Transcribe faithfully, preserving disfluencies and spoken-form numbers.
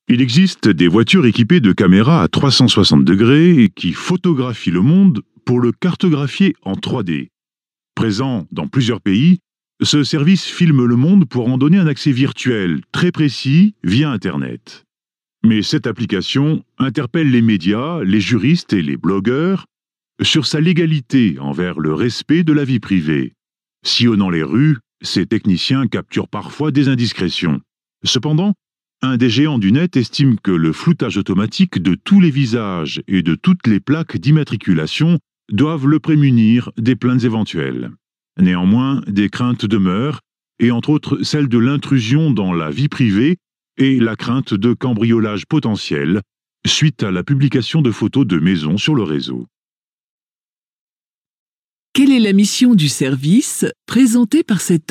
Il existe des voitures équipées de caméras à trois cent soixante degrés et qui photographient le monde pour le cartographier en trois D. Présent dans plusieurs pays, ce service filme le monde pour en donner un accès virtuel très précis via Internet. Mais cette application interpelle les médias, les juristes et les blogueurs sur sa légalité envers le respect de la vie privée. Sillonnant les rues, ces techniciens capturent parfois des indiscrétions. Cependant, un des géants du net estime que le floutage automatique de tous les visages et de toutes les plaques d'immatriculation doivent le prémunir des plaintes éventuelles. Néanmoins, des craintes demeurent, et entre autres celle de l'intrusion dans la vie privée et la crainte de cambriolage potentiel suite à la publication de photos de maisons sur le réseau. Quelle est la mission du service présenté par cet homme ?